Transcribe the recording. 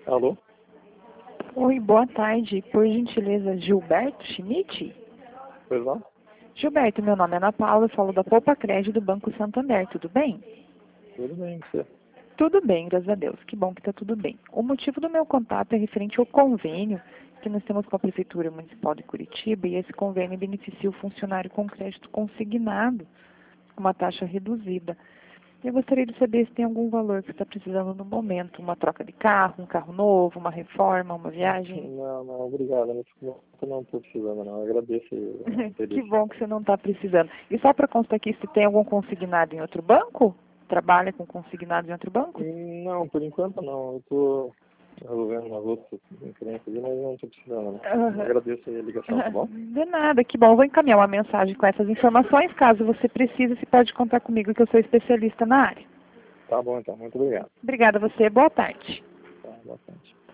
Alô? Oi, boa tarde. Por gentileza, Gilberto Schmidt? Pois não? Gilberto, meu nome é Ana Paula, eu falo da Poupa Crédito do Banco Santander, tudo bem? Tudo bem, você? Tudo bem, graças a Deus. Que bom que está tudo bem. O motivo do meu contato é referente ao convênio que nós temos com a Prefeitura Municipal de Curitiba, e esse convênio beneficia o funcionário com crédito consignado, com uma taxa reduzida. Eu gostaria de saber se tem algum valor que você está precisando no momento, uma troca de carro, um carro novo, uma reforma, uma viagem. Não, obrigado. Nesse momento eu não estou precisando, não. Eu agradeço o Que interesse. bom que você não está precisando. E só para constar aqui, se tem algum consignado em outro banco? Trabalha com consignado em outro banco? Não, por enquanto não. Eu estou resolvendo umas outras diferenças ali, mas não estou precisando, não. Aham. Agradeço a ligação, tá bom? De nada, que bom. Vou encaminhar uma mensagem com essas informações. Caso você precise, você pode contar comigo, que eu sou especialista na área. Tá bom, então. Muito obrigado. Obrigada a você. Boa tarde. Tá, bastante.